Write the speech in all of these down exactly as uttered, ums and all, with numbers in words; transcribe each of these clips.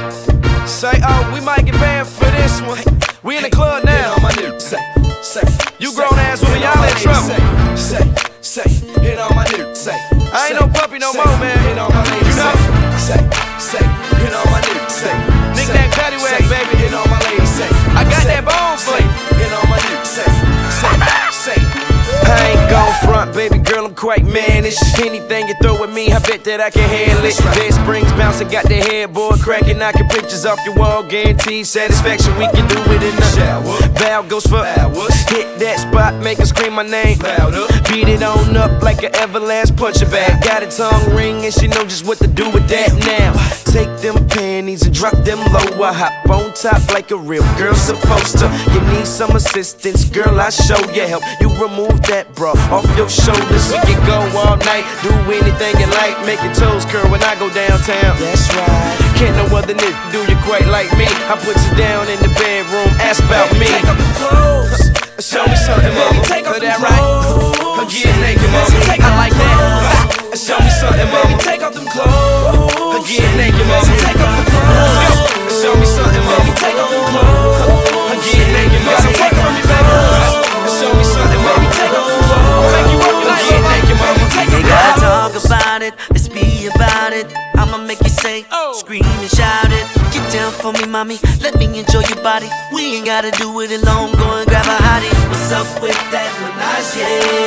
Say, oh, we might get banned for this one. We in the club now. You grown ass women, y'all in trouble. Say, say, hit on my nigga. Say, I ain't no puppy no more, man. Hit on my lady. You know? Say, say, hit on my nigga. Say, Nick that patty wag, baby. Hit on my lady. Say, I got that bone for you. Hit on my nigga. Say, say, say. I ain't gon' front, baby girl, I'm quite mannish. Anything you throw at me, I bet that I can handle it. Bed springs bouncing, got the headboard cracking, knocking pictures off your wall, guaranteed satisfaction. We can do it in the shower. Val goes for hours. Hit that spot, make her scream my name louder. Beat it on up like an Everlast puncher bag. Got a tongue ring and she know just what to do with that now. Take them panties and drop them low. I hop on top like a real girl supposed to. You need some assistance, girl, I show you help. You remove that bra off your shoulders. We can go all night, do anything you like. Make your toes curl when I go downtown. That's right. Can't no other nigga do you quite like me. I put you down in the bedroom, ask about me. Take off them clothes. Show me something, mama. Take off Put them that right. clothes. Get naked, mama. I like that. Show me something, mama. Take off them clothes. Get naked, mama. Take off them clothes. Show me something, mama. Take off them clothes. Get naked, mama. Take from me, baby. Show me something, mama. Take off them clothes. Make you work like get naked, mama. You gotta talk about it, let's be about it. I'ma make you say, scream and shout it. Get down for me, mommy, let me enjoy your body. We ain't gotta do it alone, go and grab a hottie. What's up with that menage?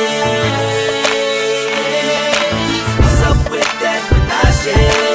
What's up with that menage?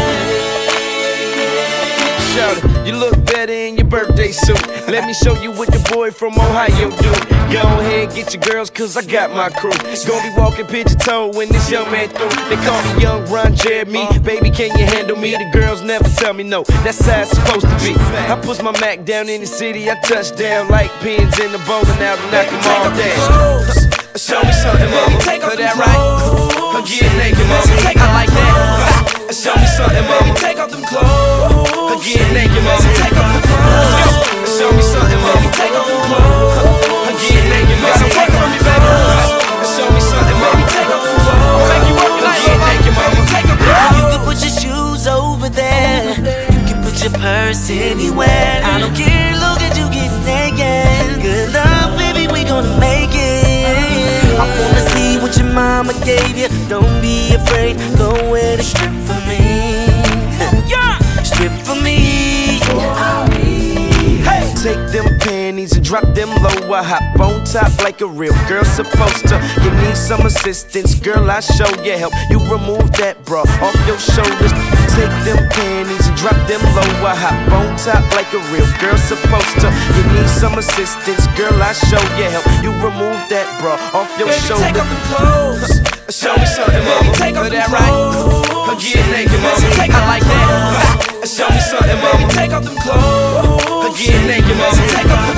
Shout it, you look better in your birthday suit. Let me show you what the boy from Ohio do. Go ahead, get your girls, cause I got my crew. Gonna be walking pigeon-toed when this young man through. They call me Young Ron Jeremy. Baby, can you handle me? The girls never tell me no. That's how it's supposed to be. I push my Mac down in the city. I touch down like pins in the bowling alley. Knock them all down. Show me something, mama. Put that right. Get naked, mama. I like that. Show me something, mama. Take off them clothes. Get naked, mama. Take off them clothes. Show me something, mama. Take off them clothes. Get naked, mama. Take from me, baby. Show me something, mama. Take off them clothes. Make you work like get naked, mama. Take a breath. You can put your shoes over there. You can put your purse anywhere. I don't care, look at you get naked. Good luck, baby, we gonna make it. I wanna see what your mama gave you. Don't be afraid, go ahead and strip for me. Yeah, strip for me. Hey. Take them panties and drop them low. I hop on top like a real girl supposed to. You need some assistance, girl, I show you help. You remove that bra off your shoulders. Take them panties and drop them low. I hop on top like a real girl supposed to. You need some assistance, girl, I show you help. You remove that bra off your Baby, shoulders. take off them clothes. Show me something, mama. Take off Put them that right. clothes. Get naked, mama. I like that. Show me something, mama. Take off them clothes. Get naked, mama. Take off them